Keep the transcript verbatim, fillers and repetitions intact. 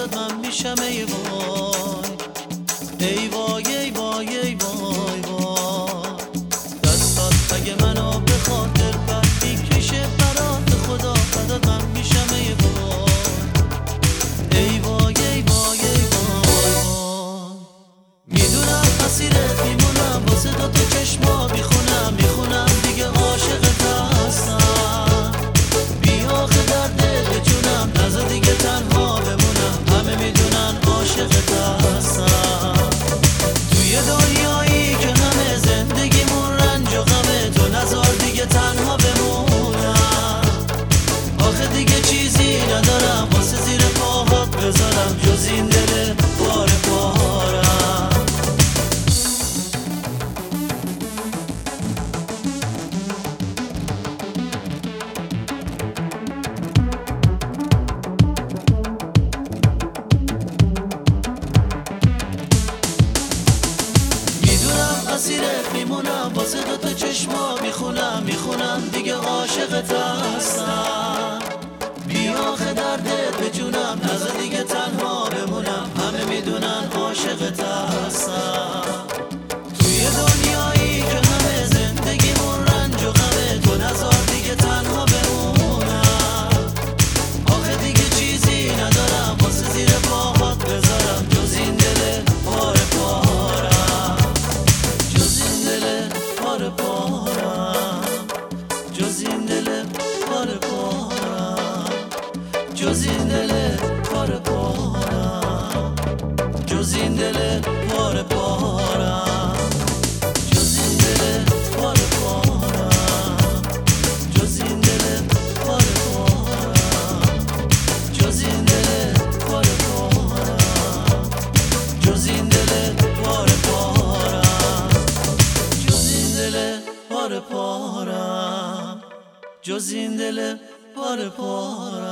فدات من میشم ای وای ای وای ای وای ای وای وای دستات اگه منو به خاطر بد میکشه برات خدا فدات من میشم ای وای ای وای ای وای ای وای وای میدونم اسیرت میمونم واسه دو تا چشما میخونم میخونم دیگه عاشقت هستم بی آخه درده به جونم نذار دیگه تنها بمونم همه میدونن عاشقت هستم توی دنیایی که همه زندگیمون رنج و غمه تو نذار دیگه تنها بمونم آخه دیگه چیزی ندارم واسه زیر پاهات بذارم جز این دل پاره پارم اسیرت میمونم واسه دو تا چشما میخونم میخونم دیگه عاشقت هستم بی آخه دردت به جونم نذار دیگه تنها بمونم همه میدونن عاشقت هستم توی دنیایی که همه زندگیمون رنج و غمه تو نذار دیگه تنها بمونم آخه دیگه چیزی ندارم واسه زیر پاهات بذارم جز این دل پاره پارم پاره پارم جز این دل پاره پارم جز این دل پاره پارم جز این دل پاره پارم جز این دل پاره پارم جز این دل پاره پارم جز این دل پاره پارم جز این دل پاره پارم پاره پارم جز این دل پاره پارم